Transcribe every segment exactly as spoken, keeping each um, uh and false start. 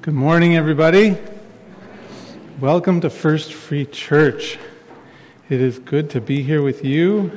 Good morning, everybody. Welcome to First Free Church. It is good to be here with you.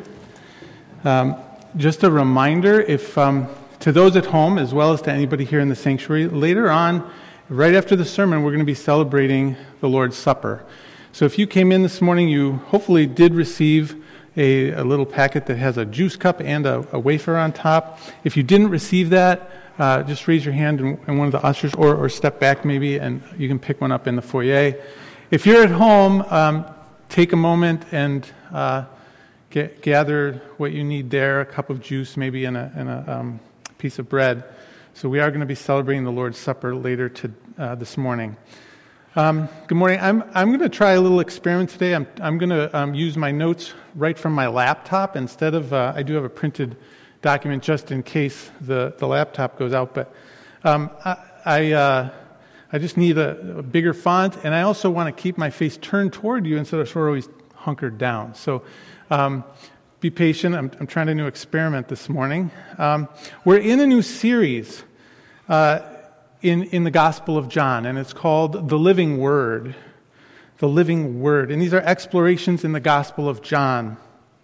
Um, just a reminder, if um, to those at home, as well as to anybody here in the sanctuary, later on, right after the sermon, we're going to be celebrating the Lord's Supper. So if you came in this morning, you hopefully did receive a, a little packet that has a juice cup and a, a wafer on top. If you didn't receive that, Uh, just raise your hand and, and one of the ushers, or, or step back maybe, and you can pick one up in the foyer. If you're at home, um, take a moment and uh, get, gather what you need there, a cup of juice maybe, and a, and a um, piece of bread. So we are going to be celebrating the Lord's Supper later to, uh, this morning. Um, good morning. I'm I'm going to try a little experiment today. I'm I'm going to um, use my notes right from my laptop instead of, uh, I do have a printed document just in case the, the laptop goes out, but um, I I, uh, I just need a, a bigger font, and I also want to keep my face turned toward you instead of sort of always hunkered down. So um, be patient. I'm, I'm trying a new experiment this morning. Um, we're in a new series uh, in in the Gospel of John, and it's called The Living Word. The Living Word, and these are explorations in the Gospel of John.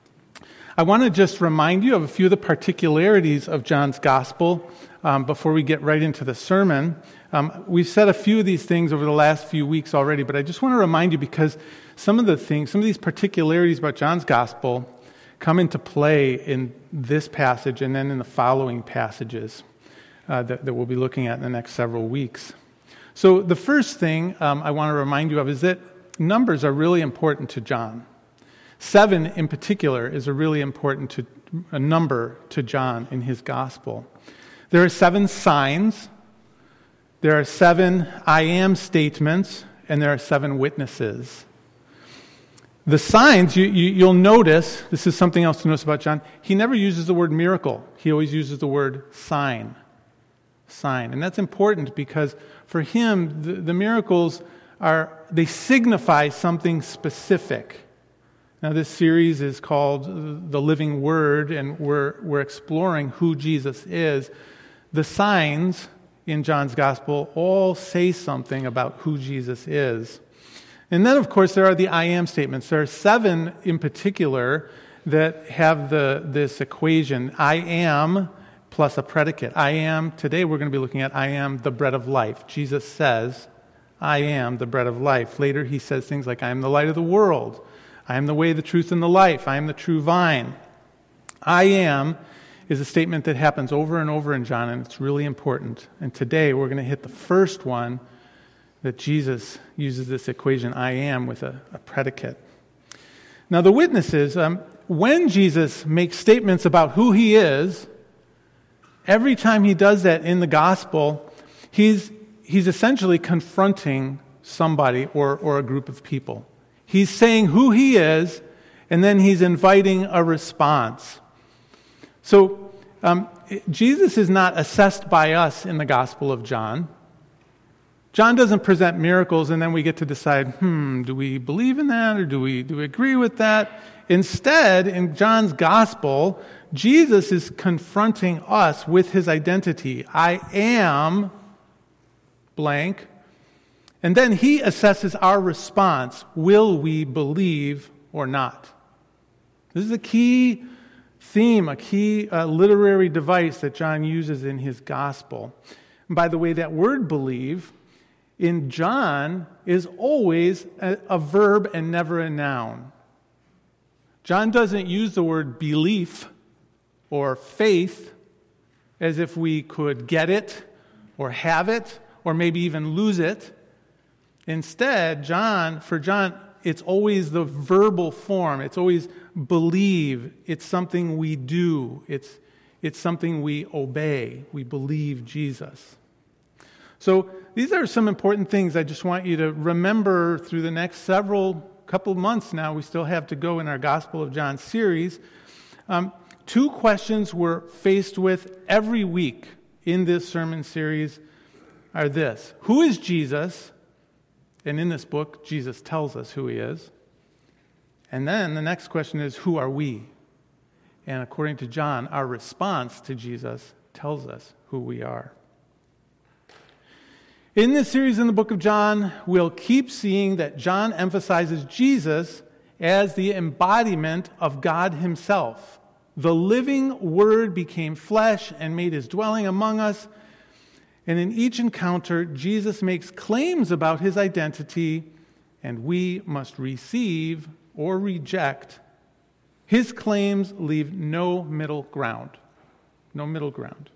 I want to just remind you of a few of the particularities of John's Gospel um, before we get right into the sermon. Um, we've said a few of these things over the last few weeks already, but I just want to remind you because some of the things, some of these particularities about John's Gospel come into play in this passage and then in the following passages uh, that, that we'll be looking at in the next several weeks. So the first thing um, I want to remind you of is that numbers are really important to John. Seven, in particular, is a really important to, a number to John in his gospel. There are seven signs, there are seven I am statements, and there are seven witnesses. The signs, you, you, you'll notice, this is something else to notice about John, he never uses the word miracle. He always uses the word sign. Sign. And that's important because for him, the, the miracles are, they signify something specific. Now, this series is called The Living Word, and we're we're exploring who Jesus is. The signs in John's Gospel all say something about who Jesus is. And then, of course, there are the I am statements. There are seven in particular that have the this equation, I am plus a predicate. I am, today we're going to be looking at I am the bread of life. Jesus says, I am the bread of life. Later he says things like, I am the light of the world. I am the way, the truth, and the life. I am the true vine. I am is a statement that happens over and over in John, and it's really important. And today we're going to hit the first one that Jesus uses this equation, I am, with a, a predicate. Now the witnesses, um, when Jesus makes statements about who he is, every time he does that in the gospel, he's he's essentially confronting somebody or, or a group of people. He's saying who he is, and then he's inviting a response. So um, Jesus is not assessed by us in the Gospel of John. John doesn't present miracles, and then we get to decide, hmm, do we believe in that, or do we do we agree with that? Instead, in John's Gospel, Jesus is confronting us with his identity. I am blank. And then he assesses our response. Will we believe or not? This is a key theme, a key uh, literary device that John uses in his gospel. And by the way, that word believe in John is always a, a verb and never a noun. John doesn't use the word belief or faith as if we could get it or have it or maybe even lose it. Instead, John, for John, it's always the verbal form. It's always believe. It's something we do. It's, it's something we obey. We believe Jesus. So these are some important things I just want you to remember through the next several couple months now. We still have to go in our Gospel of John series. Um, two questions we're faced with every week in this sermon series are this. Who is Jesus? And in this book, Jesus tells us who he is. And then the next question is, who are we? And according to John, our response to Jesus tells us who we are. In this series in the book of John, we'll keep seeing that John emphasizes Jesus as the embodiment of God himself. The living Word became flesh and made his dwelling among us. And in each encounter, Jesus makes claims about his identity, and we must receive or reject. His claims leave no middle ground. No middle ground.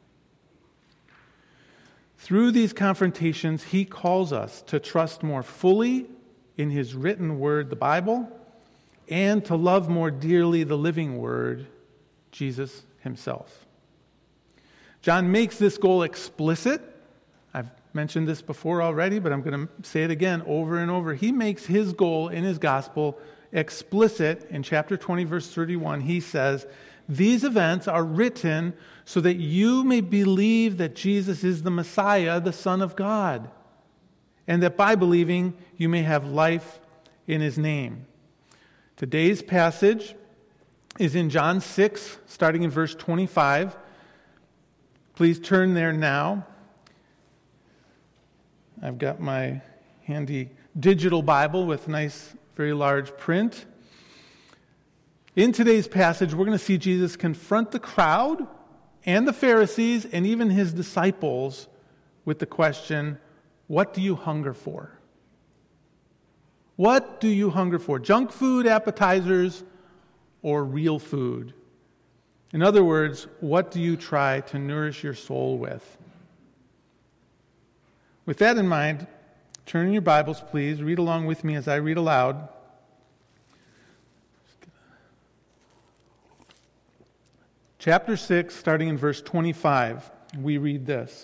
Through these confrontations, he calls us to trust more fully in his written word, the Bible, and to love more dearly the living Word, Jesus himself. John makes this goal explicit. I've mentioned this before already, but I'm going to say it again over and over. He makes his goal in his gospel explicit. In chapter twenty, verse thirty-one, he says, "These events are written so that you may believe that Jesus is the Messiah, the Son of God, and that by believing you may have life in his name." Today's passage is in John six, starting in verse twenty-five. Please turn there now. I've got my handy digital Bible with nice, very large print. In today's passage, we're going to see Jesus confront the crowd and the Pharisees and even his disciples with the question, what do you hunger for? What do you hunger for? Junk food, appetizers, or real food? In other words, what do you try to nourish your soul with? With that in mind, turn in your Bibles, please. Read along with me as I read aloud. Chapter six, starting in verse twenty-five, we read this.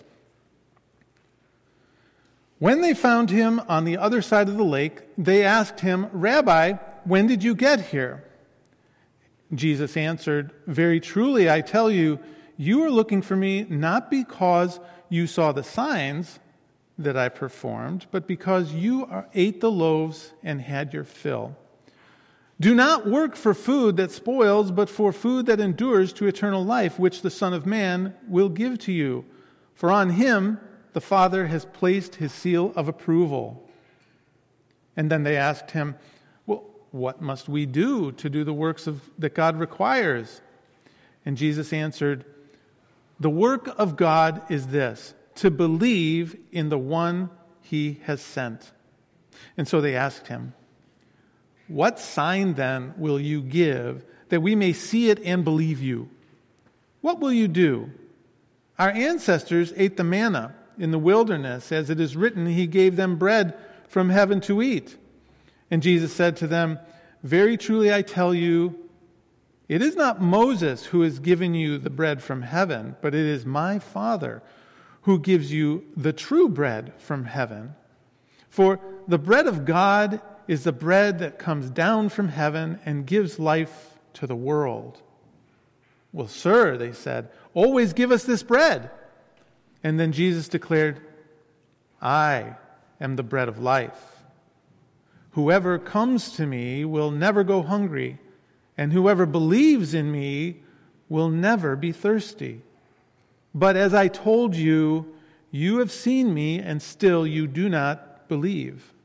When they found him on the other side of the lake, they asked him, "Rabbi, when did you get here?" Jesus answered, "Very truly, I tell you, you are looking for me not because you saw the signs that I performed, but because you are, ate the loaves and had your fill. Do not work for food that spoils, but for food that endures to eternal life, which the Son of Man will give to you. For on him the Father has placed his seal of approval." And then they asked him, "Well, what must we do to do the works of, that God requires?" And Jesus answered, "The work of God is this, to believe in the one he has sent." And so they asked him, "What sign then will you give that we may see it and believe you? What will you do? Our ancestors ate the manna in the wilderness, as it is written, he gave them bread from heaven to eat." And Jesus said to them, "Very truly I tell you, it is not Moses who has given you the bread from heaven, but it is my Father who gives you the true bread from heaven. For the bread of God is the bread that comes down from heaven and gives life to the world." "Well, sir," they said, "always give us this bread." And then Jesus declared, "I am the bread of life. Whoever comes to me will never go hungry, and whoever believes in me will never be thirsty. But as I told you, you have seen me, and still you do not believe.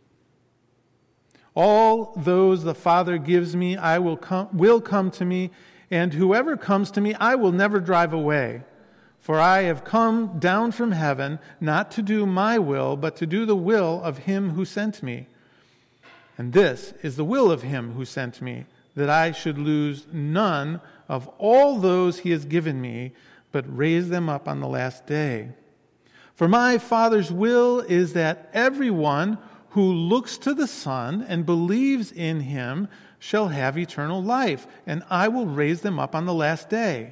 All those the Father gives me, I will come, will come to me, and whoever comes to me, I will never drive away. For I have come down from heaven, not to do my will, but to do the will of him who sent me. And this is the will of him who sent me, that I should lose none of all those he has given me, but raise them up on the last day. For my Father's will is that everyone who looks to the Son and believes in him shall have eternal life, and I will raise them up on the last day."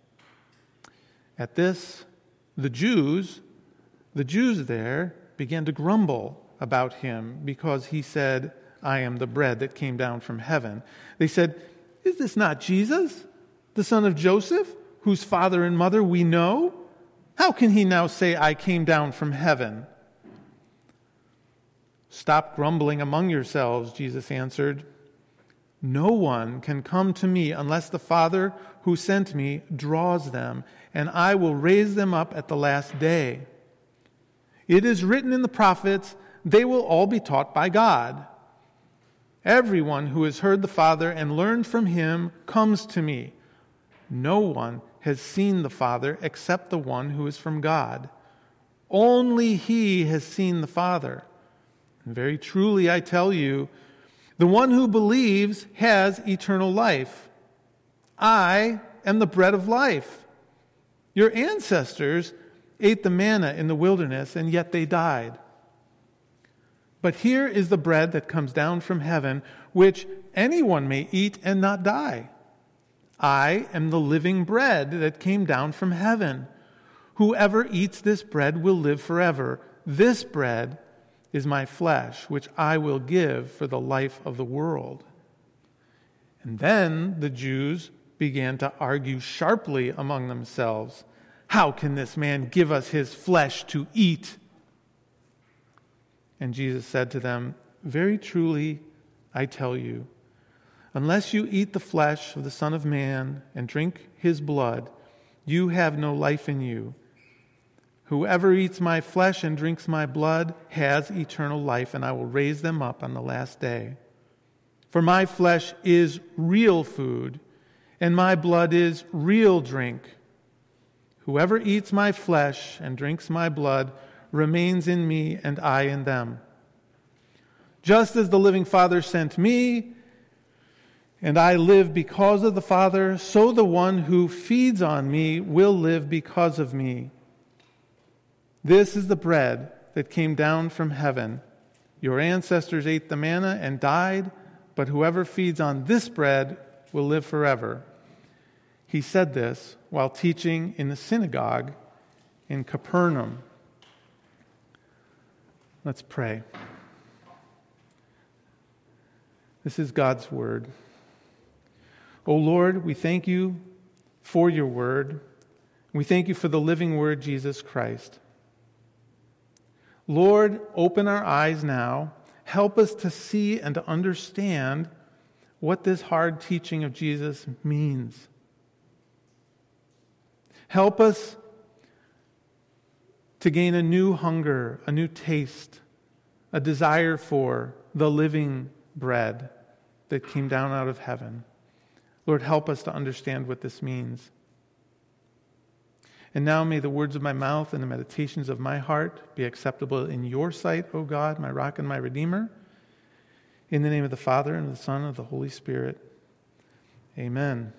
At this, the Jews, the Jews there began to grumble about him because he said, "I am the bread that came down from heaven." They said, "Is this not Jesus, the son of Joseph, whose father and mother we know? How can he now say, 'I came down from heaven'?" "Stop grumbling among yourselves," Jesus answered. "No one can come to me unless the Father who sent me draws them, and I will raise them up at the last day. It is written in the prophets, they will all be taught by God. Everyone who has heard the Father and learned from him comes to me. No one has seen the Father except the one who is from God. Only he has seen the Father. And very truly I tell you, the one who believes has eternal life. I am the bread of life. Your ancestors ate the manna in the wilderness, and yet they died. But here is the bread that comes down from heaven, which anyone may eat and not die. I am the living bread that came down from heaven. Whoever eats this bread will live forever. This bread is my flesh, which I will give for the life of the world. And then the Jews began to argue sharply among themselves. How can this man give us his flesh to eat? And Jesus said to them, very truly, I tell you, unless you eat the flesh of the Son of Man and drink his blood, you have no life in you. Whoever eats my flesh and drinks my blood has eternal life, and I will raise them up on the last day. For my flesh is real food, and my blood is real drink. Whoever eats my flesh and drinks my blood remains in me, and I in them. Just as the living Father sent me, and I live because of the Father, so the one who feeds on me will live because of me. This is the bread that came down from heaven. Your ancestors ate the manna and died, but whoever feeds on this bread will live forever. He said this while teaching in the synagogue in Capernaum. Let's pray. This is God's word. O Lord, we thank you for your word. We thank you for the living word, Jesus Christ. Lord, open our eyes now. Help us to see and to understand what this hard teaching of Jesus means. Help us to gain a new hunger, a new taste, a desire for the living bread that came down out of heaven. Lord, help us to understand what this means. And now may the words of my mouth and the meditations of my heart be acceptable in your sight, O God, my rock and my redeemer. In the name of the Father, and of the Son, and of the Holy Spirit. Amen.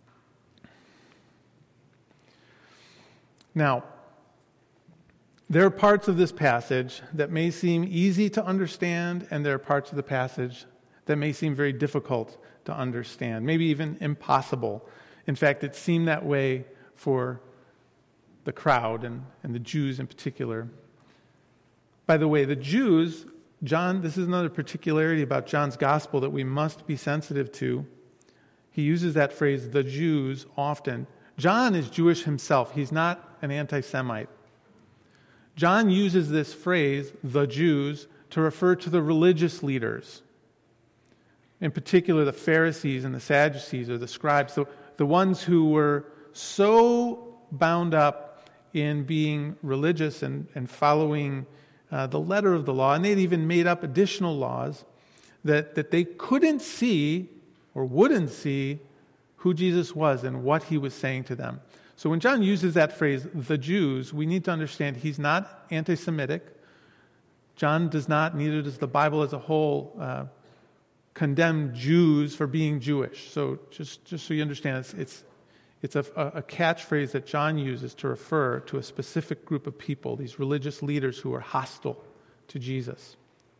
Now, there are parts of this passage that may seem easy to understand, and there are parts of the passage that may seem very difficult to understand, maybe even impossible. In fact, it seemed that way for the crowd and, and the Jews in particular. By the way, the Jews, John, this is another particularity about John's gospel that we must be sensitive to. He uses that phrase, the Jews, often. John is Jewish himself. He's not an anti-Semite. John uses this phrase, the Jews, to refer to the religious leaders. In particular, the Pharisees and the Sadducees, or the scribes, the, the ones who were so bound up in being religious and, and following uh, the letter of the law, and they'd even made up additional laws that, that they couldn't see or wouldn't see who Jesus was and what he was saying to them. So when John uses that phrase, the Jews, we need to understand he's not anti-Semitic. John does not, neither does the Bible as a whole, uh, condemn Jews for being Jewish. So just, just so you understand, it's, it's It's a, a catchphrase that John uses to refer to a specific group of people, these religious leaders who are hostile to Jesus.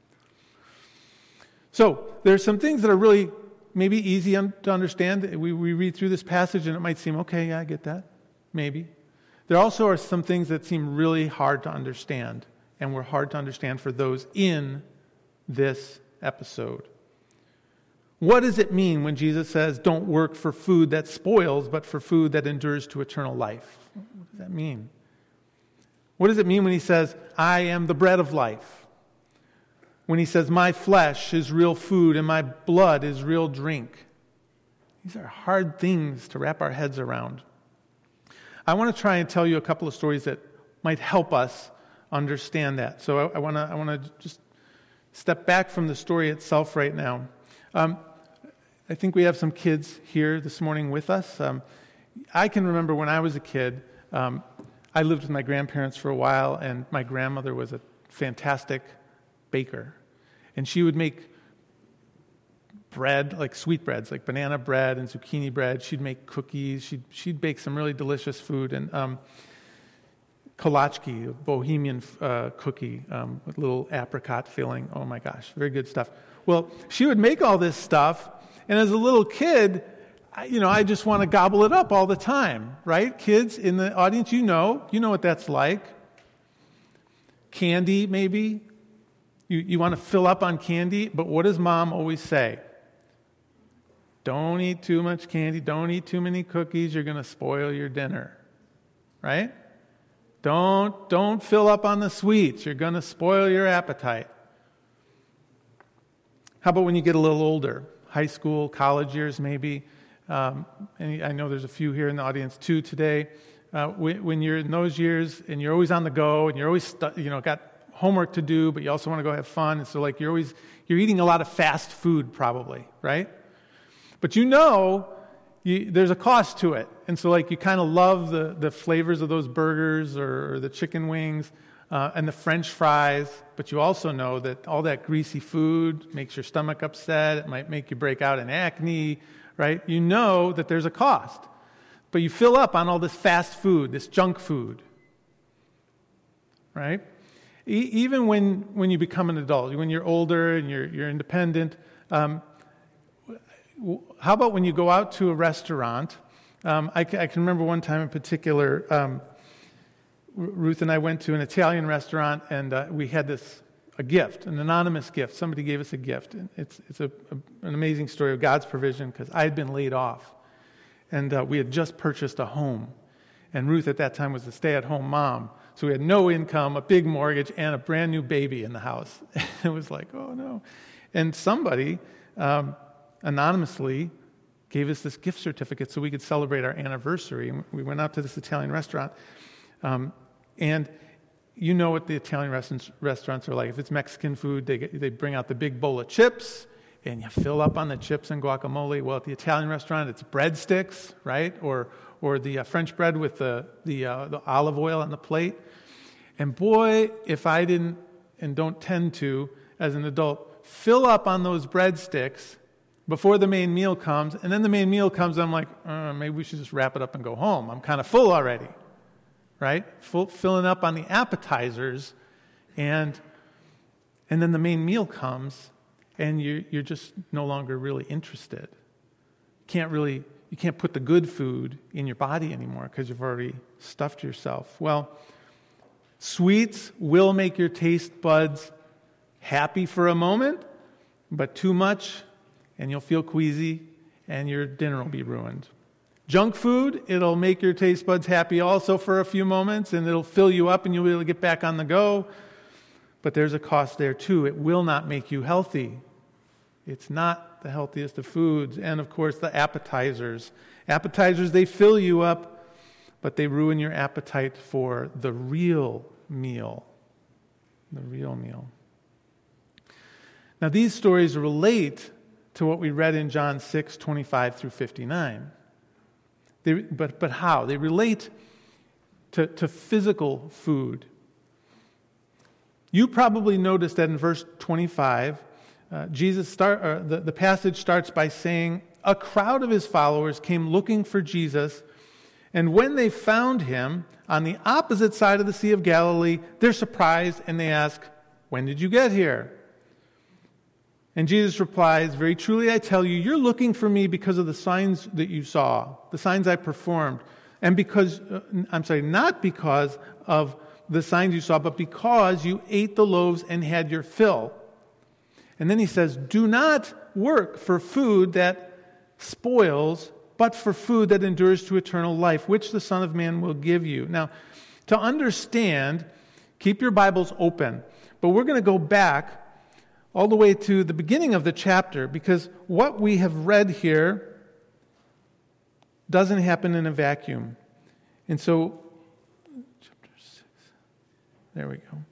So there's some things that are really maybe easy to understand. We, we read through this passage and it might seem, okay, yeah, I get that. Maybe. There also are some things that seem really hard to understand, and were hard to understand for those in this episode. What does it mean when Jesus says, don't work for food that spoils, but for food that endures to eternal life? What does that mean? What does it mean when he says, I am the bread of life? When he says, my flesh is real food and my blood is real drink? These are hard things to wrap our heads around. I want to try and tell you a couple of stories that might help us understand that. So I want to I want to just step back from the story itself right now. Um, I think we have some kids here this morning with us. Um, I can remember when I was a kid, um, I lived with my grandparents for a while, and my grandmother was a fantastic baker. And she would make bread, like sweetbreads, like banana bread and zucchini bread. She'd make cookies. She'd, she'd bake some really delicious food. And um, kolachki, a Bohemian uh, cookie um, with little apricot filling. Oh my gosh, very good stuff. Well, she would make all this stuff, and as a little kid, I, you know, I just want to gobble it up all the time, right? Kids in the audience, you know, you know what that's like. Candy, maybe. You, you want to fill up on candy, but what does mom always say? Don't eat too much candy. Don't eat too many cookies. You're going to spoil your dinner, right? Don't, don't fill up on the sweets. You're going to spoil your appetite. How about when you get a little older? High school, college years maybe. Um, and I know there's a few here in the audience too today. Uh, when, when you're in those years and you're always on the go and you're always, stu- you know, got homework to do, but you also want to go have fun. And so like you're always, you're eating a lot of fast food probably, right? But you know you, there's a cost to it. And so like you kind of love the, the flavors of those burgers or, or the chicken wings uh, and the French fries, but you also know that all that greasy food makes your stomach upset. It might make you break out in acne, right? You know that there's a cost. But you fill up on all this fast food, this junk food, right? E- even when, when you become an adult, when you're older and you're, you're independent, um, how about when you go out to a restaurant? Um, I, I can remember one time in particular, um, Ruth and I went to an Italian restaurant, and uh, we had this a gift, an anonymous gift. Somebody gave us a gift. And it's it's a, a, an amazing story of God's provision because I had been laid off, and uh, we had just purchased a home. And Ruth at that time was a stay-at-home mom, so we had no income, a big mortgage, and a brand new baby in the house. It was like, oh no! And somebody um, anonymously gave us this gift certificate so we could celebrate our anniversary. And we went out to this Italian restaurant. Um, and you know what the Italian restaurants, restaurants are like. If it's Mexican food, they get, they bring out the big bowl of chips, and you fill up on the chips and guacamole. Well, at the Italian restaurant, it's breadsticks, right? Or or the uh, French bread with the the, uh, the olive oil on the plate. And boy, if I didn't, and don't tend to, as an adult, fill up on those breadsticks before the main meal comes, and then the main meal comes, and I'm like, uh, maybe we should just wrap it up and go home. I'm kind of full already. Right? Full, filling up on the appetizers, and and then the main meal comes, and you you're just no longer really interested. Can't really you can't put the good food in your body anymore because you've already stuffed yourself. Well, sweets will make your taste buds happy for a moment, but too much, and you'll feel queasy, and your dinner will be ruined. Junk food, it'll make your taste buds happy also for a few moments, and it'll fill you up and you'll be able to get back on the go. But there's a cost there too. It will not make you healthy. It's not the healthiest of foods. And of course, the appetizers. Appetizers, they fill you up, but they ruin your appetite for the real meal. The real meal. Now, these stories relate to what we read in John six, twenty-five through fifty-nine. They, but but how? They relate to, to physical food. You probably noticed that in verse twenty-five, uh, Jesus start uh, the, the passage starts by saying, a crowd of his followers came looking for Jesus, and when they found him on the opposite side of the Sea of Galilee, they're surprised and they ask, when did you get here? And Jesus replies, very truly I tell you, you're looking for me because of the signs that you saw, the signs I performed. And because, uh, I'm sorry, not because of the signs you saw, but because you ate the loaves and had your fill. And then he says, do not work for food that spoils, but for food that endures to eternal life, which the Son of Man will give you. Now, to understand, keep your Bibles open. But we're going to go back all the way to the beginning of the chapter, because what we have read here doesn't happen in a vacuum. And so, chapter six, there we go.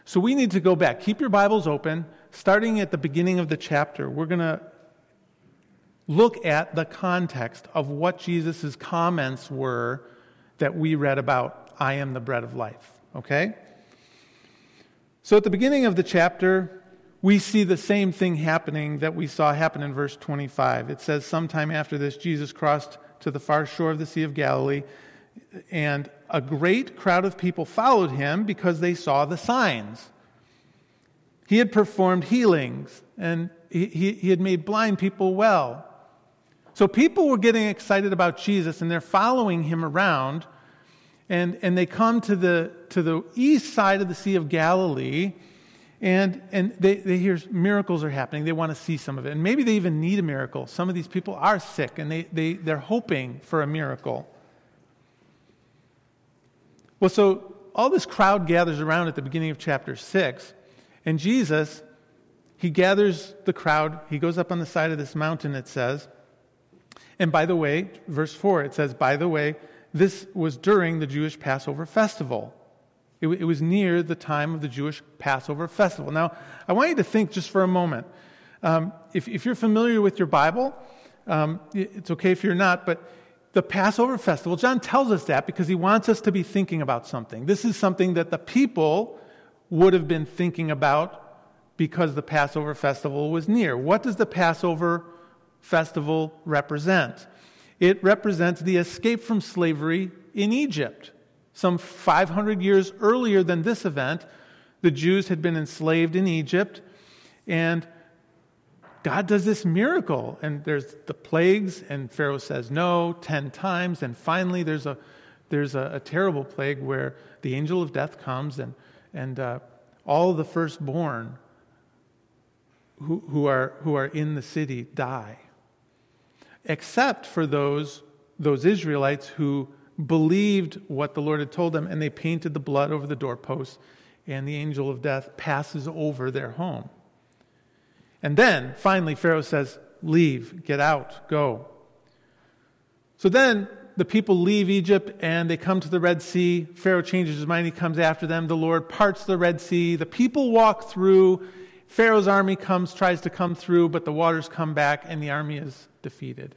So we need to go back. Keep your Bibles open. Starting at the beginning of the chapter, we're going to look at the context of what Jesus' comments were that we read about, I am the bread of life. Okay? So at the beginning of the chapter, we see the same thing happening that we saw happen in verse twenty-five. It says, sometime after this, Jesus crossed to the far shore of the Sea of Galilee, and a great crowd of people followed him because they saw the signs. He had performed healings, and he, he, he had made blind people well. So people were getting excited about Jesus, and they're following him around, and, and they come to the to the east side of the Sea of Galilee, and, and they, they hear miracles are happening. They want to see some of it. And maybe they even need a miracle. Some of these people are sick, and they, they, they're hoping for a miracle. Well, so all this crowd gathers around at the beginning of chapter six, and Jesus, he gathers the crowd. He goes up on the side of this mountain, it says. And by the way, verse four, it says, by the way, this was during the Jewish Passover festival. It, it was near the time of the Jewish Passover festival. Now, I want you to think just for a moment. Um, if, if you're familiar with your Bible, um, it's okay if you're not, but the Passover festival, John tells us that because he wants us to be thinking about something. This is something that the people would have been thinking about because the Passover festival was near. What does the Passover festival represent? It represents the escape from slavery in Egypt. Some five hundred years earlier than this event, the Jews had been enslaved in Egypt, and God does this miracle, and there's the plagues, and Pharaoh says no ten times, and finally there's a there's a, a terrible plague where the angel of death comes, and and uh, all the firstborn who, who are who are in the city die, except for those those Israelites who believed what the Lord had told them, and they painted the blood over the doorposts, and the angel of death passes over their home. And then, finally, Pharaoh says, leave, get out, go. So then, the people leave Egypt, and they come to the Red Sea. Pharaoh changes his mind, he comes after them. The Lord parts the Red Sea. The people walk through. Pharaoh's army comes, tries to come through, but the waters come back, and the army is defeated.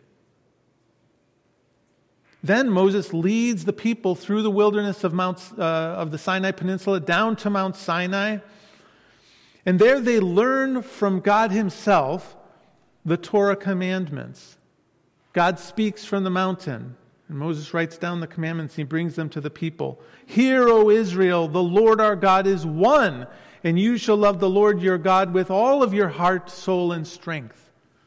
Then Moses leads the people through the wilderness of Mount uh, of the Sinai Peninsula down to Mount Sinai. And there they learn from God himself the Torah commandments. God speaks from the mountain, and Moses writes down the commandments. He brings them to the people. Hear, O Israel, the Lord our God is one, and you shall love the Lord your God with all of your heart, soul, and strength.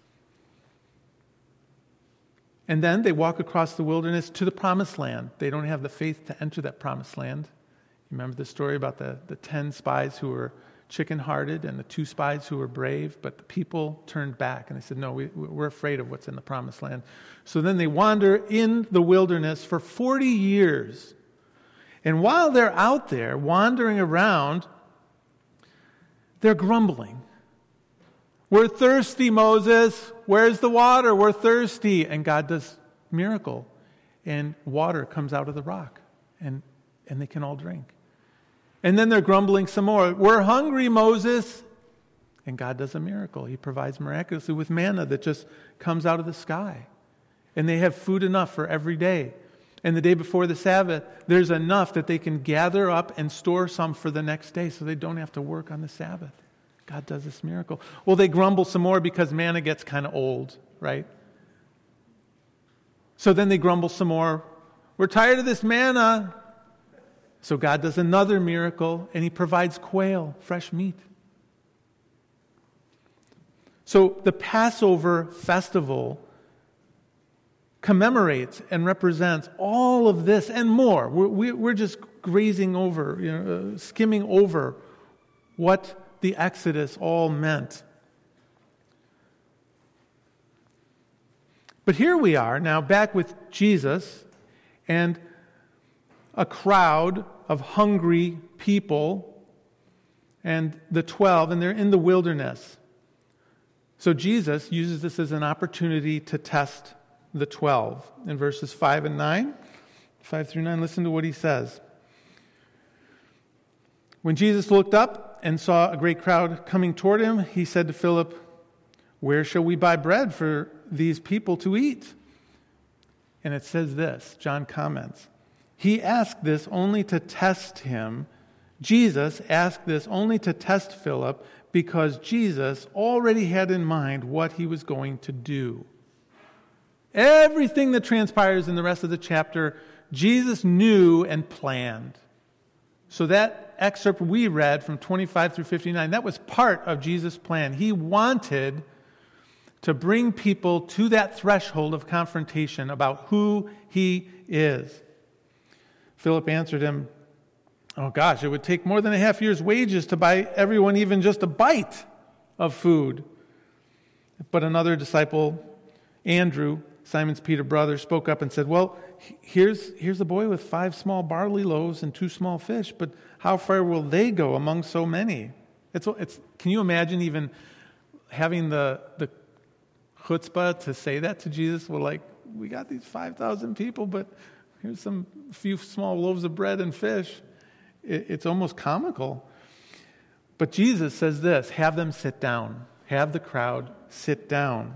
And then they walk across the wilderness to the promised land. They don't have the faith to enter that promised land. You remember the story about the, the ten spies who were chicken-hearted and the two spies who were brave, but the people turned back and they said, no, we, we're afraid of what's in the promised land. So then they wander in the wilderness for forty years. And while they're out there wandering around, they're grumbling. We're thirsty, Moses. Where's the water? We're thirsty. And God does a miracle. And water comes out of the rock. And, and they can all drink. And then they're grumbling some more. We're hungry, Moses. And God does a miracle. He provides miraculously with manna that just comes out of the sky. And they have food enough for every day. And the day before the Sabbath, there's enough that they can gather up and store some for the next day so they don't have to work on the Sabbath. God does this miracle. Well, they grumble some more because manna gets kind of old, right? So then they grumble some more. We're tired of this manna. So God does another miracle, and he provides quail, fresh meat. So the Passover festival commemorates and represents all of this and more. We're, we're just grazing over, you know, skimming over what the Exodus all meant. But here we are now back with Jesus and a crowd of hungry people and the twelve, and they're in the wilderness. So Jesus uses this as an opportunity to test the twelve. In verses five and nine, five through nine, listen to what he says. When Jesus looked up and saw a great crowd coming toward him, he said to Philip, "Where shall we buy bread for these people to eat?" And it says this, John comments, he asked this only to test him. Jesus asked this only to test Philip because Jesus already had in mind what he was going to do. Everything that transpires in the rest of the chapter, Jesus knew and planned. So that excerpt we read from twenty-five through fifty-nine, that was part of Jesus' plan. He wanted to bring people to that threshold of confrontation about who he is. Philip answered him, "Oh gosh, it would take more than a half year's wages to buy everyone even just a bite of food." But another disciple, Andrew, Simon's Peter brother, spoke up and said, "Well, here's here's a boy with five small barley loaves and two small fish, but how far will they go among so many?" It's it's. Can you imagine even having the the chutzpah to say that to Jesus? Well, like, we got these five thousand people, but here's some few small loaves of bread and fish. It, it's almost comical. But Jesus says this, have them sit down. Have the crowd sit down.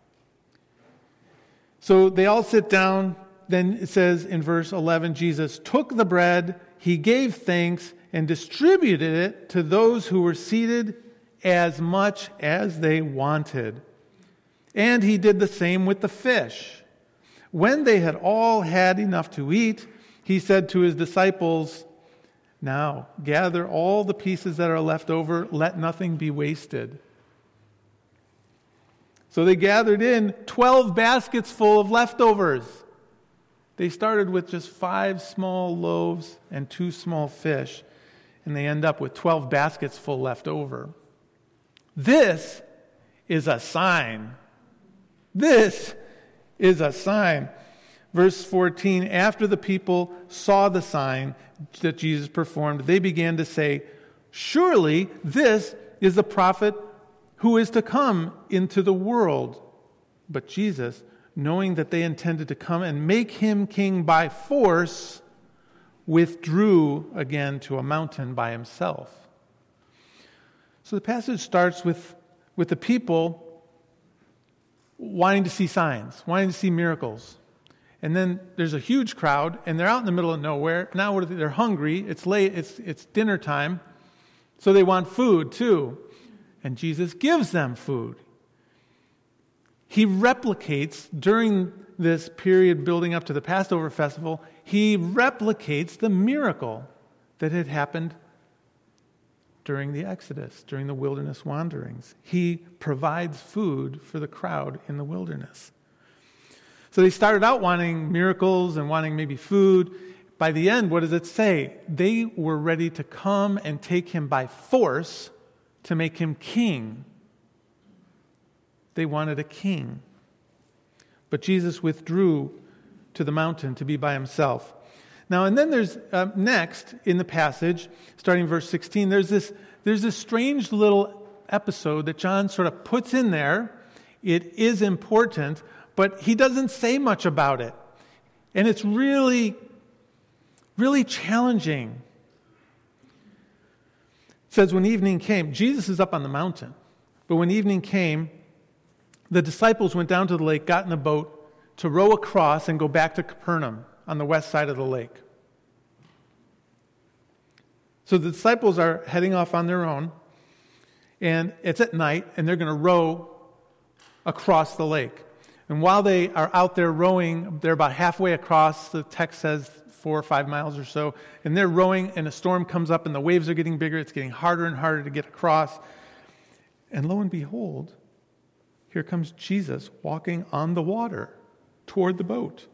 So they all sit down. Then it says in verse eleven, Jesus took the bread, he gave thanks, and distributed it to those who were seated as much as they wanted. And he did the same with the fish. When they had all had enough to eat, he said to his disciples, "Now gather all the pieces that are left over, let nothing be wasted." So they gathered in twelve baskets full of leftovers. They started with just five small loaves and two small fish, and they end up with twelve baskets full left over. This is a sign. This is a sign. Verse fourteen, after the people saw the sign that Jesus performed, they began to say, "Surely this is the prophet who is to come into the world." But Jesus, knowing that they intended to come and make him king by force, withdrew again to a mountain by himself. So the passage starts with, with the people wanting to see signs, wanting to see miracles. And then there's a huge crowd, and they're out in the middle of nowhere. Now what are they? They're hungry. It's late. It's, it's dinner time. So they want food too. And Jesus gives them food. He replicates, during this period building up to the Passover festival, he replicates the miracle that had happened during the Exodus, during the wilderness wanderings. He provides food for the crowd in the wilderness. So they started out wanting miracles and wanting maybe food. By the end, what does it say? They were ready to come and take him by force to make him king. They wanted a king. But Jesus withdrew to the mountain to be by himself. Now, and then there's, uh, next in the passage, starting verse sixteen, there's this, there's this strange little episode that John sort of puts in there. It is important, but he doesn't say much about it. And it's really, really challenging. It says, when evening came, Jesus is up on the mountain, but when evening came, the disciples went down to the lake, got in a boat to row across and go back to Capernaum on the west side of the lake. So the disciples are heading off on their own, and it's at night, and they're going to row across the lake. And while they are out there rowing, they're about halfway across, the text says four or five miles or so, and they're rowing, and a storm comes up, and the waves are getting bigger, it's getting harder and harder to get across. And lo and behold, here comes Jesus walking on the water toward the boat.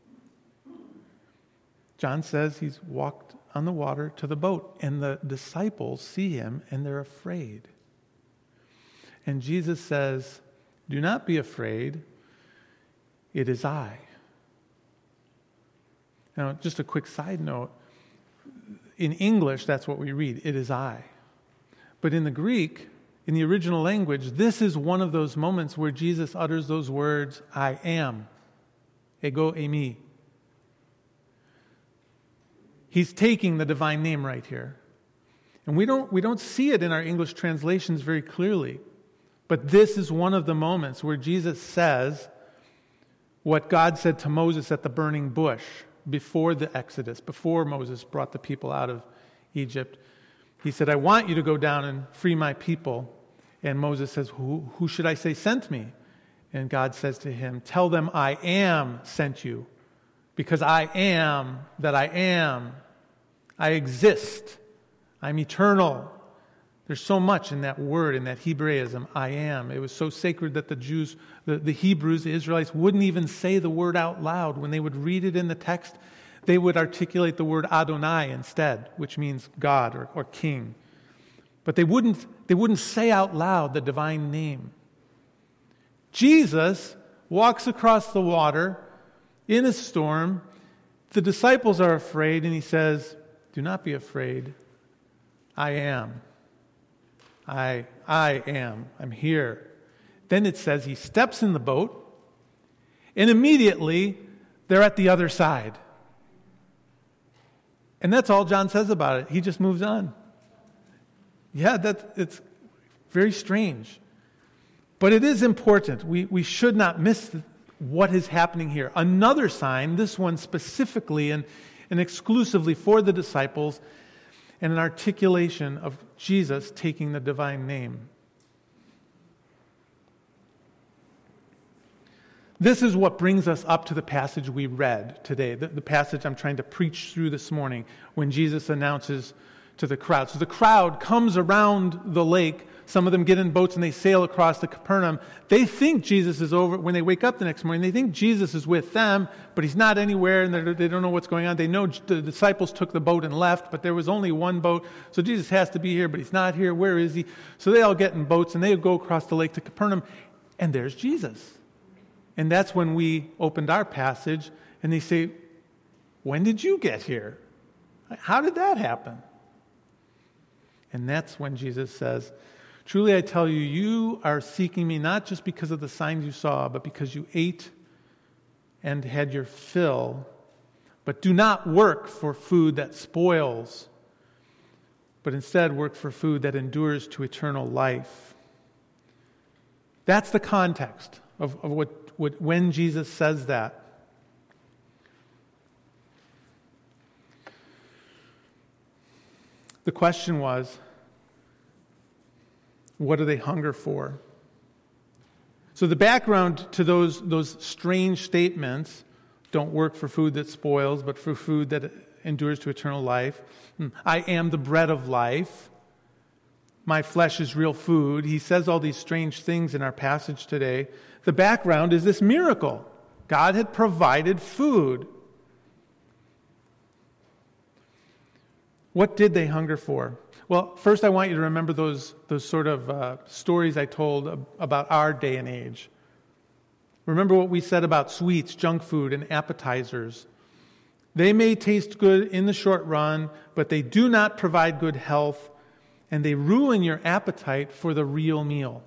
John says he's walked on the water to the boat, and the disciples see him, and they're afraid. And Jesus says, "Do not be afraid. It is I." Now, just a quick side note. In English, that's what we read. It is I. But in the Greek, in the original language, this is one of those moments where Jesus utters those words, I am. Ego eimi. He's taking the divine name right here. And we don't, we don't see it in our English translations very clearly. But this is one of the moments where Jesus says what God said to Moses at the burning bush before the Exodus, before Moses brought the people out of Egypt. He said, I want you to go down and free my people. And Moses says, who, who should I say sent me? And God says to him, tell them I am sent you, because I am that I am. I exist. I'm eternal. There's so much in that word, in that Hebraism, I am. It was so sacred that the Jews, the, the Hebrews, the Israelites, wouldn't even say the word out loud. When they would read it in the text, they would articulate the word Adonai instead, which means God or, or king. But they wouldn't, they wouldn't say out loud the divine name. Jesus walks across the water in a storm. The disciples are afraid, and he says, do not be afraid. I am. I, I am. I'm here. Then it says he steps in the boat, and immediately they're at the other side. And that's all John says about it. He just moves on. Yeah, that it's very strange. But it is important. We, we should not miss what is happening here. Another sign, this one specifically and, and exclusively for the disciples, and an articulation of Jesus taking the divine name. This is what brings us up to the passage we read today, the, the passage I'm trying to preach through this morning, when Jesus announces to the crowd. So the crowd comes around the lake. Some of them get in boats and they sail across to Capernaum. They think Jesus is over. When they wake up the next morning, they think Jesus is with them, but he's not anywhere, and they don't know what's going on. They know the disciples took the boat and left, but there was only one boat, so Jesus has to be here, but he's not here. Where is he? So they all get in boats and they go across the lake to Capernaum, and there's Jesus. And that's when we opened our passage, and they say, when did you get here? How did that happen? And that's when Jesus says, truly I tell you, you are seeking me not just because of the signs you saw, but because you ate and had your fill. But do not work for food that spoils, but instead work for food that endures to eternal life. That's the context of, of what, what when Jesus says that. The question was, what do they hunger for? So the background to those, those strange statements, don't work for food that spoils, but for food that endures to eternal life. I am the bread of life. My flesh is real food. He says all these strange things in our passage today. The background is this miracle. God had provided food. What did they hunger for? Well, first I want you to remember those, those sort of uh, stories I told ab- about our day and age. Remember what we said about sweets, junk food, and appetizers. They may taste good in the short run, but they do not provide good health, and they ruin your appetite for the real meal.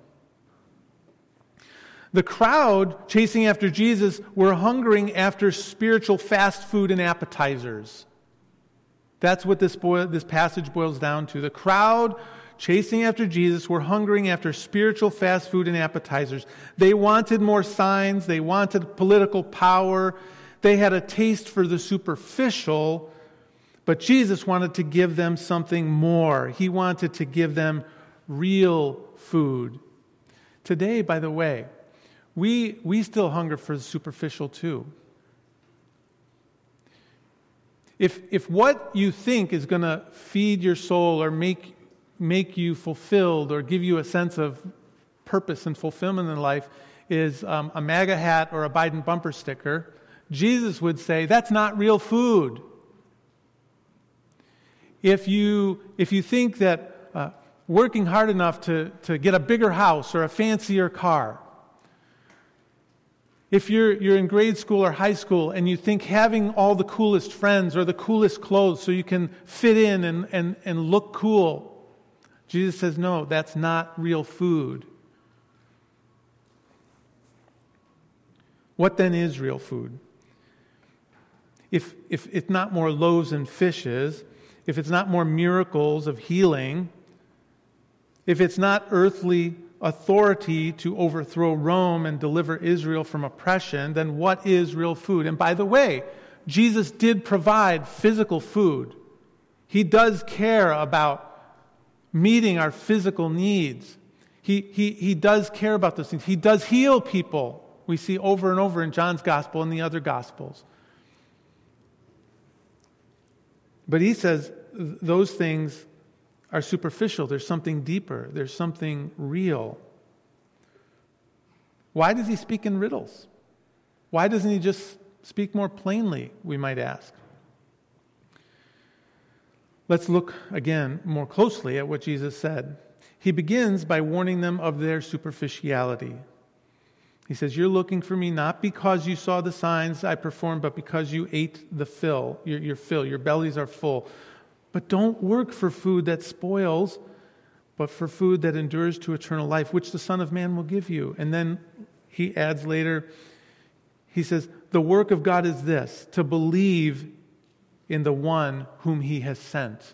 The crowd chasing after Jesus were hungering after spiritual fast food and appetizers. That's what this boil, this passage boils down to. The crowd chasing after Jesus were hungering after spiritual fast food and appetizers. They wanted more signs. They wanted political power. They had a taste for the superficial, but Jesus wanted to give them something more. He wanted to give them real food. Today, by the way, we, we still hunger for the superficial too. If if what you think is going to feed your soul or make make you fulfilled or give you a sense of purpose and fulfillment in life is um, a MAGA hat or a Biden bumper sticker, Jesus would say that's not real food. If you if you think that uh, working hard enough to to get a bigger house or a fancier car, if you're you're in grade school or high school and you think having all the coolest friends or the coolest clothes so you can fit in and, and, and look cool, Jesus says, no, that's not real food. What then is real food? If if it's not more loaves and fishes, if it's not more miracles of healing, if it's not earthly authority to overthrow Rome and deliver Israel from oppression, then what is real food? And by the way, Jesus did provide physical food. He does care about meeting our physical needs. He, he, he does care about those things. He does heal people. We see over and over in John's gospel and the other gospels. But he says those things are superficial. There's something deeper. There's something real. Why does he speak in riddles? Why doesn't he just speak more plainly, we might ask? Let's look again more closely at what Jesus said. He begins by warning them of their superficiality. He says, you're looking for me not because you saw the signs I performed, but because you ate the fill, your, your fill, your bellies are full. But don't work for food that spoils, but for food that endures to eternal life, which the Son of Man will give you. And then he adds later, he says, the work of God is this, to believe in the one whom he has sent.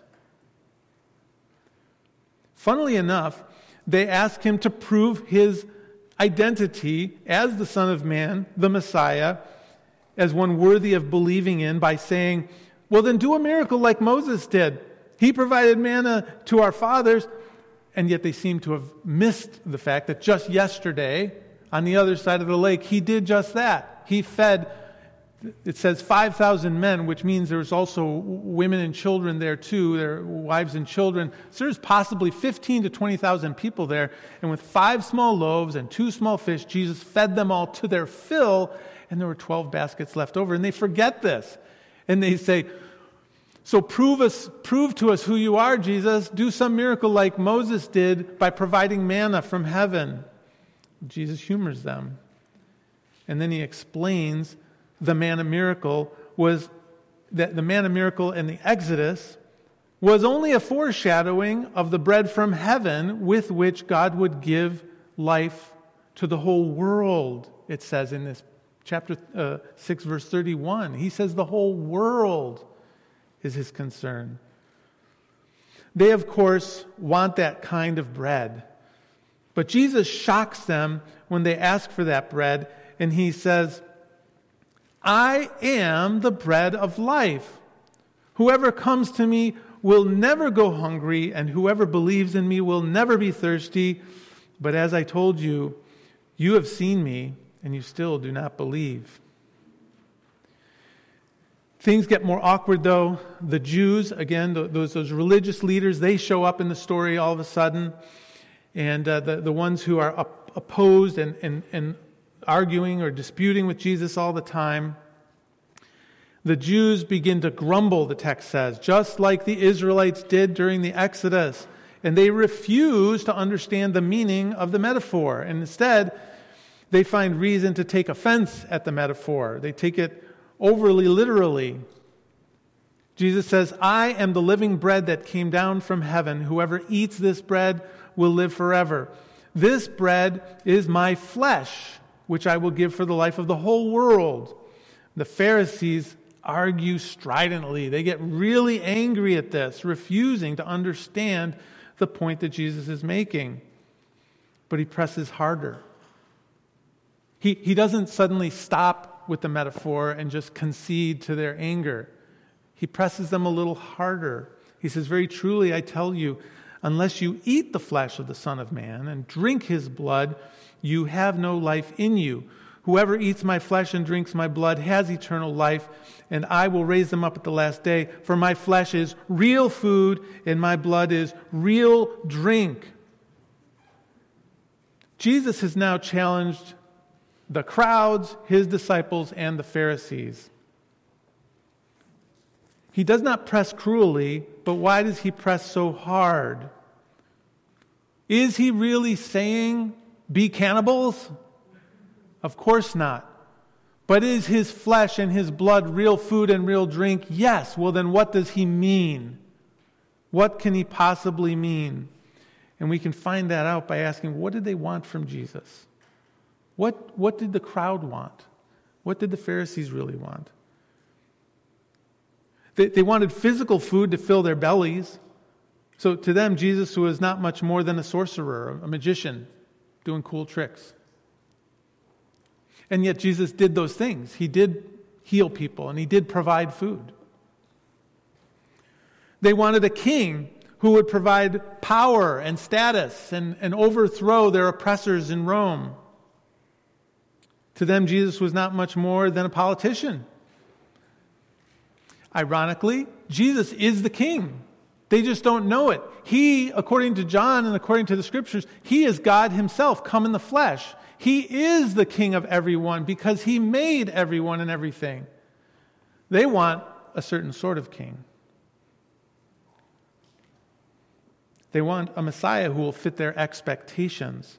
Funnily enough, they ask him to prove his identity as the Son of Man, the Messiah, as one worthy of believing in by saying, well, then do a miracle like Moses did. He provided manna to our fathers, and yet they seem to have missed the fact that just yesterday, on the other side of the lake, he did just that. He fed, it says five thousand men, which means there's also women and children there too, their wives and children. So there's possibly fifteen to twenty thousand people there. And with five small loaves and two small fish, Jesus fed them all to their fill, and there were twelve baskets left over. And they forget this. And they say, so prove us, prove to us who you are, Jesus. Do some miracle like Moses did by providing manna from heaven. Jesus humors them. And then he explains the manna miracle was that the manna miracle in the Exodus was only a foreshadowing of the bread from heaven with which God would give life to the whole world, it says in this chapter uh, six, verse thirty-one. He says the whole world is his concern. They, of course, want that kind of bread. But Jesus shocks them when they ask for that bread, and he says, I am the bread of life. Whoever comes to me will never go hungry, and whoever believes in me will never be thirsty. But as I told you, you have seen me, and you still do not believe. Things get more awkward, though. The Jews, again, those, those religious leaders, they show up in the story all of a sudden. And uh, the, the ones who are up, opposed and, and, and arguing or disputing with Jesus all the time, the Jews begin to grumble, the text says, just like the Israelites did during the Exodus. And they refuse to understand the meaning of the metaphor. And instead, they find reason to take offense at the metaphor. They take it overly literally. Jesus says, I am the living bread that came down from heaven. Whoever eats this bread will live forever. This bread is my flesh, which I will give for the life of the whole world. The Pharisees argue stridently. They get really angry at this, refusing to understand the point that Jesus is making. But he presses harder. He, he doesn't suddenly stop with the metaphor and just concede to their anger. He presses them a little harder. He says, very truly, I tell you, unless you eat the flesh of the Son of Man and drink his blood, you have no life in you. Whoever eats my flesh and drinks my blood has eternal life, and I will raise them up at the last day. For my flesh is real food, and my blood is real drink. Jesus has now challenged the crowds, his disciples, and the Pharisees. He does not press cruelly, but why does he press so hard? Is he really saying, be cannibals? Of course not. But is his flesh and his blood real food and real drink? Yes. Well, then what does he mean? What can he possibly mean? And we can find that out by asking, what did they want from Jesus? What, what did the crowd want? What did the Pharisees really want? They, they wanted physical food to fill their bellies. So to them, Jesus was not much more than a sorcerer, a magician, doing cool tricks. And yet Jesus did those things. He did heal people, and he did provide food. They wanted a king who would provide power and status and, and overthrow their oppressors in Rome. To them, Jesus was not much more than a politician. Ironically, Jesus is the king. They just don't know it. He, according to John and according to the scriptures, he is God himself come in the flesh. He is the king of everyone because he made everyone and everything. They want a certain sort of king. They want a Messiah who will fit their expectations.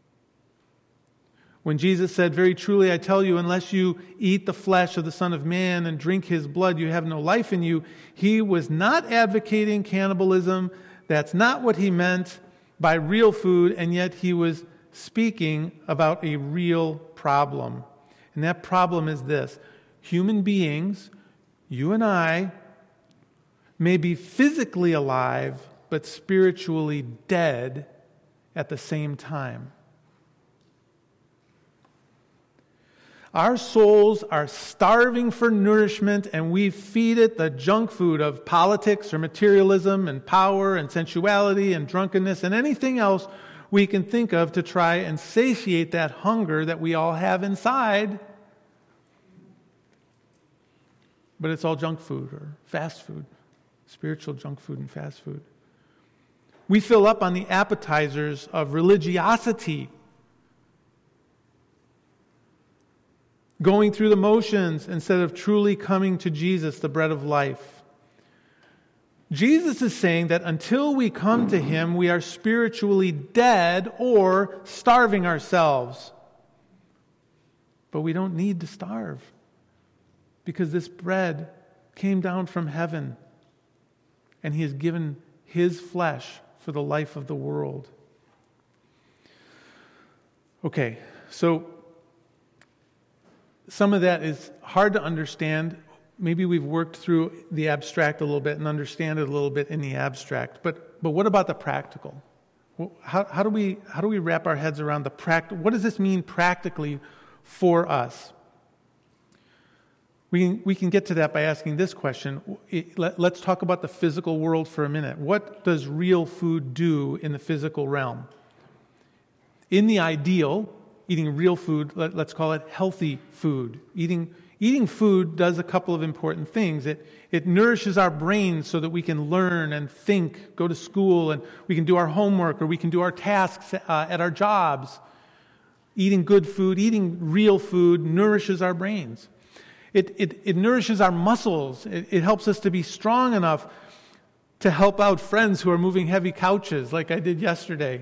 When Jesus said, "Very truly I tell you, unless you eat the flesh of the Son of Man and drink his blood, you have no life in you," he was not advocating cannibalism. That's not what he meant by real food, and yet he was speaking about a real problem. And that problem is this: human beings, you and I, may be physically alive, but spiritually dead at the same time. Our souls are starving for nourishment, and we feed it the junk food of politics or materialism and power and sensuality and drunkenness and anything else we can think of to try and satiate that hunger that we all have inside. But it's all junk food or fast food, spiritual junk food and fast food. We fill up on the appetizers of religiosity, going through the motions instead of truly coming to Jesus, the bread of life. Jesus is saying that until we come to him, we are spiritually dead or starving ourselves. But we don't need to starve, because this bread came down from heaven, and he has given his flesh for the life of the world. Okay, so some of that is hard to understand. Maybe we've worked through the abstract a little bit and understand it a little bit in the abstract. But but what about the practical? How, how do we how do we wrap our heads around the practical? What does this mean practically for us? We we can get to that by asking this question. Let, let's talk about the physical world for a minute. What does real food do in the physical realm? In the ideal, eating real food, let, let's call it healthy food. Eating eating food does a couple of important things. It it nourishes our brains so that we can learn and think, go to school, and we can do our homework, or we can do our tasks uh, at our jobs. Eating good food, eating real food nourishes our brains. It it, it nourishes our muscles. It, it helps us to be strong enough to help out friends who are moving heavy couches, like I did yesterday.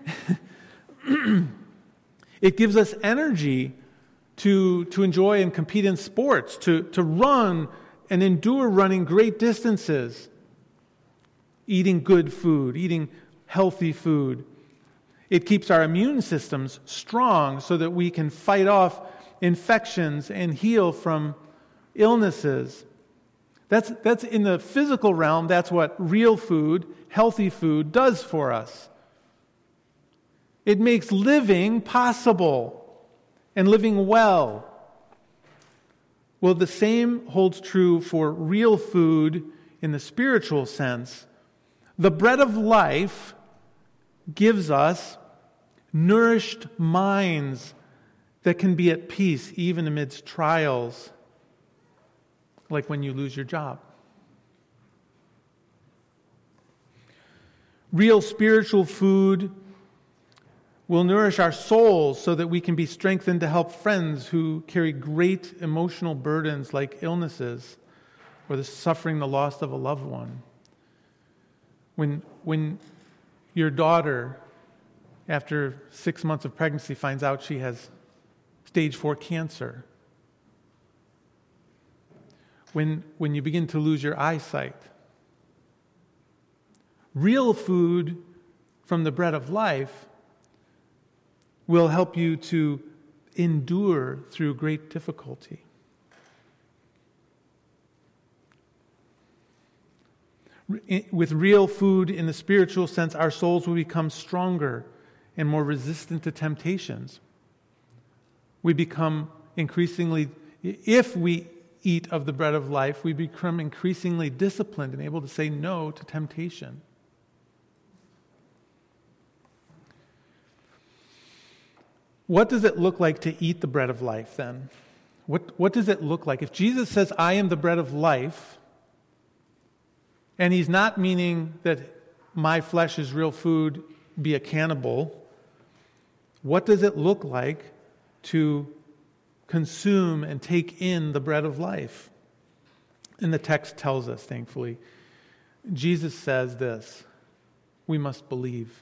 It gives us energy to, to enjoy and compete in sports, to, to run and endure running great distances. Eating good food, eating healthy food. It keeps our immune systems strong so that we can fight off infections and heal from illnesses. That's, that's in the physical realm, that's what real food, healthy food does for us. It makes living possible and living well. Well, the same holds true for real food in the spiritual sense. The bread of life gives us nourished minds that can be at peace even amidst trials, like when you lose your job. Real spiritual food will nourish our souls so that we can be strengthened to help friends who carry great emotional burdens like illnesses or the suffering the loss of a loved one. When, when your daughter, after six months of pregnancy, finds out she has stage four cancer. When, when you begin to lose your eyesight. Real food from the bread of life will help you to endure through great difficulty. With real food in the spiritual sense, our souls will become stronger and more resistant to temptations. We become increasingly, if we eat of the bread of life, we become increasingly disciplined and able to say no to temptation. What does it look like to eat the bread of life then? What, what does it look like? If Jesus says, I am the bread of life, and he's not meaning that my flesh is real food, be a cannibal, what does it look like to consume and take in the bread of life? And the text tells us, thankfully. Jesus says this, we must believe.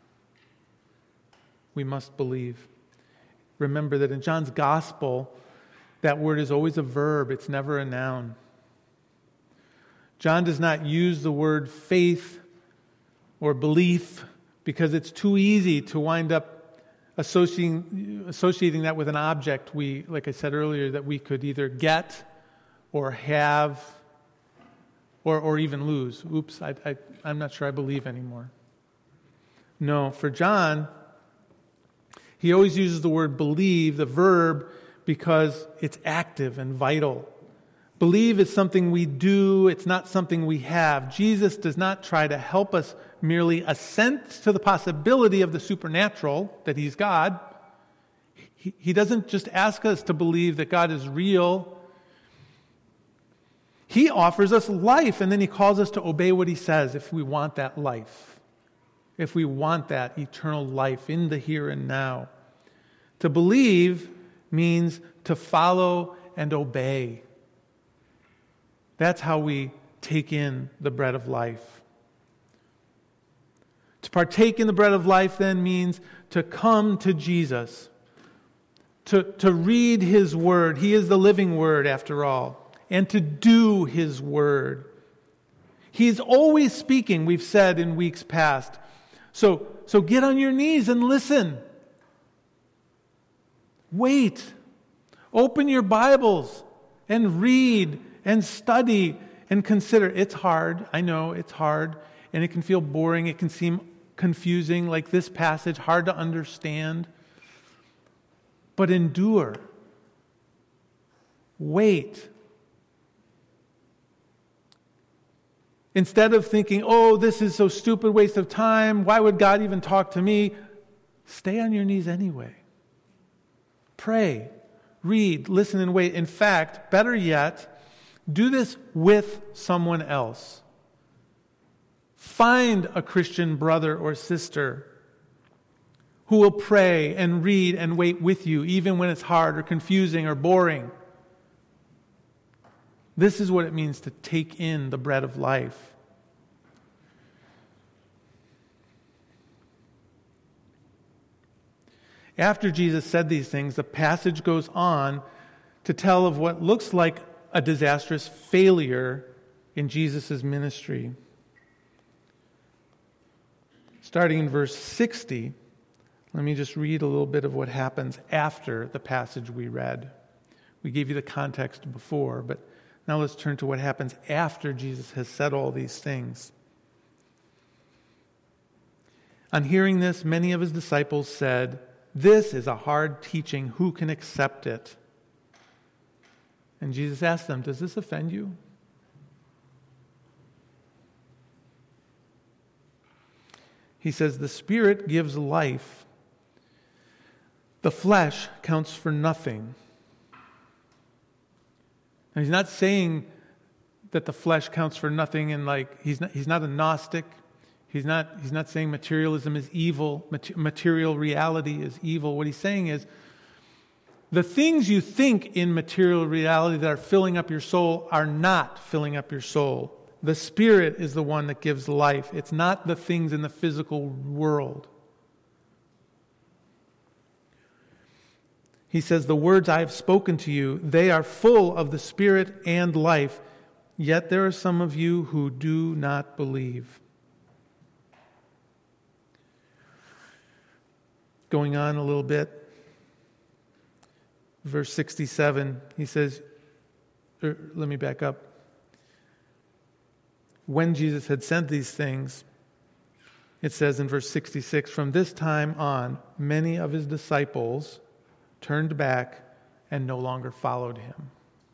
We must believe. Remember that in John's gospel, that word is always a verb, it's never a noun. John does not use the word faith or belief because it's too easy to wind up associating, associating that with an object we, like I said earlier, that we could either get or have or, or even lose. Oops, I, I, I'm not sure I believe anymore. No, for John, he always uses the word believe, the verb, because it's active and vital. Believe is something we do, it's not something we have. Jesus does not try to help us merely assent to the possibility of the supernatural, that he's God. He, he doesn't just ask us to believe that God is real. He offers us life, and then he calls us to obey what he says if we want that life. If we want that eternal life in the here and now. To believe means to follow and obey. That's how we take in the bread of life. To partake in the bread of life then means to come to Jesus. To, to read his word. He is the living word after all. And to do his word. He's always speaking, we've said in weeks past. So, so get on your knees and listen. Wait. Open your Bibles and read and study and consider. It's hard. I know it's hard. And it can feel boring. It can seem confusing, like this passage, hard to understand. But endure. Wait. Instead of thinking, oh, this is so stupid, waste of time, why would God even talk to me? Stay on your knees anyway. Pray, read, listen, and wait. In fact, better yet, do this with someone else. Find a Christian brother or sister who will pray and read and wait with you, even when it's hard or confusing or boring. This is what it means to take in the bread of life. After Jesus said these things, the passage goes on to tell of what looks like a disastrous failure in Jesus' ministry. Starting in verse sixty, let me just read a little bit of what happens after the passage we read. We gave you the context before, but now let's turn to what happens after Jesus has said all these things. On hearing this, many of his disciples said, "This is a hard teaching. Who can accept it?" And Jesus asked them, "Does this offend you?" He says, "The Spirit gives life. The flesh counts for nothing." And he's not saying that the flesh counts for nothing, and like he's not, he's not a Gnostic. He's not, he's not saying materialism is evil, material reality is evil. What he's saying is, the things you think in material reality that are filling up your soul are not filling up your soul. The Spirit is the one that gives life. It's not the things in the physical world. He says, "The words I have spoken to you, they are full of the Spirit and life, yet there are some of you who do not believe." Going on a little bit, verse sixty-seven, he says, or let me back up. when Jesus had said these things, it says in verse sixty-six, from this time on, many of his disciples turned back and no longer followed him.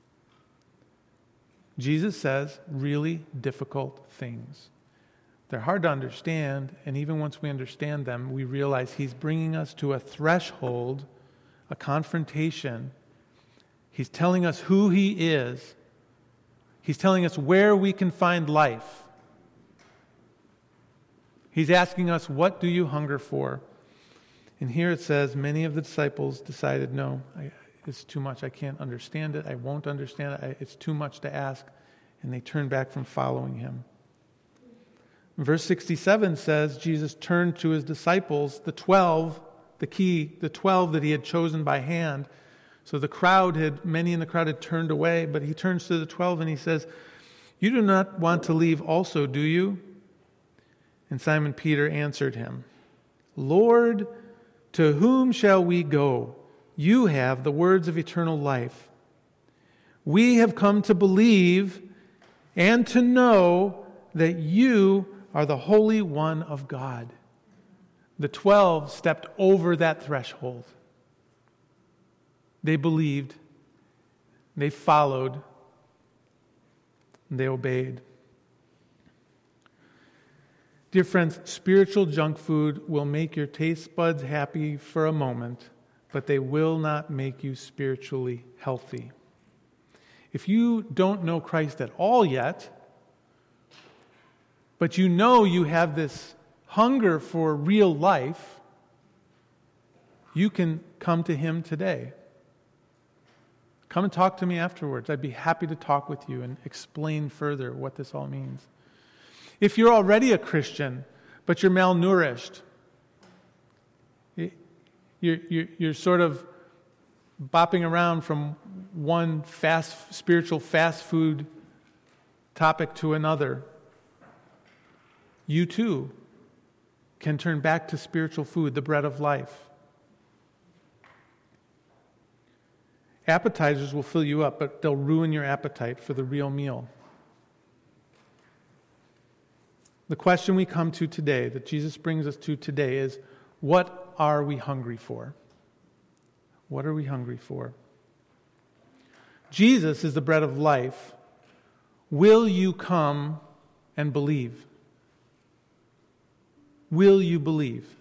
Jesus says really difficult things. They're hard to understand, and even once we understand them, we realize he's bringing us to a threshold, a confrontation. He's telling us who he is. He's telling us where we can find life. He's asking us, what do you hunger for? And here it says, many of the disciples decided, no, I, it's too much. I can't understand it. I won't understand it. I, it's too much to ask. And they turned back from following him. Verse sixty-seven says, Jesus turned to his disciples, the twelve, the key, the twelve that he had chosen by hand. So the crowd had, many in the crowd had turned away, but he turns to the twelve and he says, you do not want to leave also, do you? And Simon Peter answered him, Lord, to whom shall we go? You have the words of eternal life. We have come to believe and to know that you are the Holy One of God. The twelve stepped over that threshold. They believed, they followed, and they obeyed. Dear friends, spiritual junk food will make your taste buds happy for a moment, but they will not make you spiritually healthy. If you don't know Christ at all yet, but you know you have this hunger for real life, you can come to him today. Come and talk to me afterwards. I'd be happy to talk with you and explain further what this all means. If you're already a Christian, but you're malnourished, you're, you're, you're sort of bopping around from one fast spiritual fast food topic to another, you too can turn back to spiritual food, the bread of life. Appetizers will fill you up, but they'll ruin your appetite for the real meal. The question we come to today, that Jesus brings us to today, is what are we hungry for? What are we hungry for? Jesus is the bread of life. Will you come and believe? Will you believe?